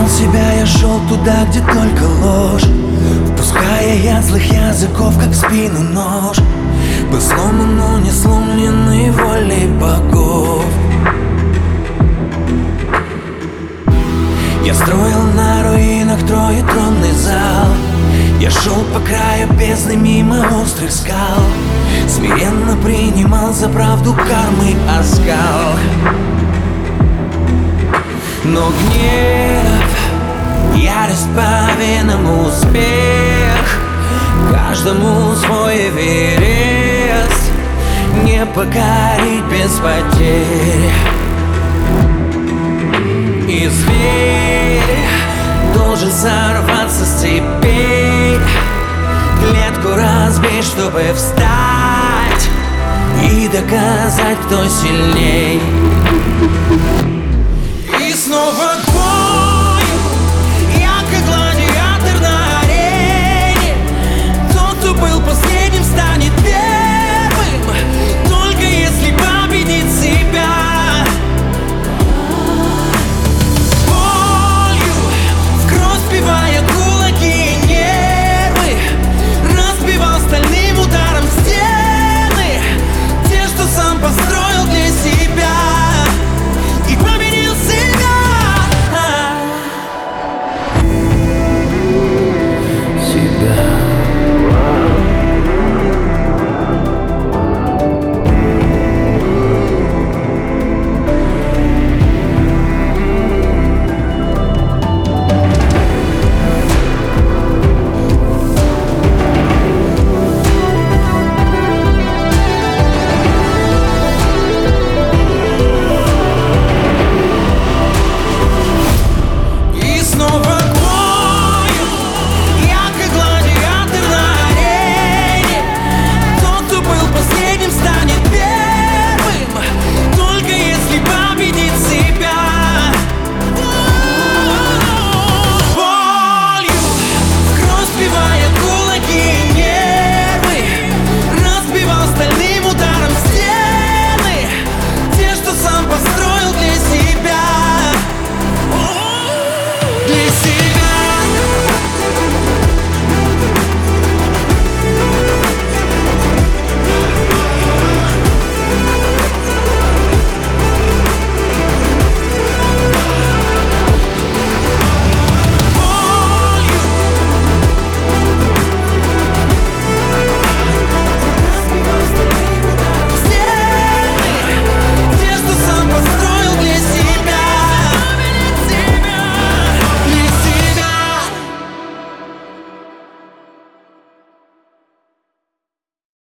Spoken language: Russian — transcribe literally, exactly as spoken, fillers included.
искал себя, я шел туда, где только ложь, впуская яд злых языков, как в спину нож. Был сломан, но не сломленный волей богов. Я строил на руинах троетронный зал. Я шел по краю бездны мимо острых скал. Смиренно принимал за правду кармы оскал. Но гнев, ярость по венам, успех, каждому свой Эверест, не покорить без потерь. И зверь должен сорваться с цепей, клетку разбить, чтобы встать и доказать, кто сильней.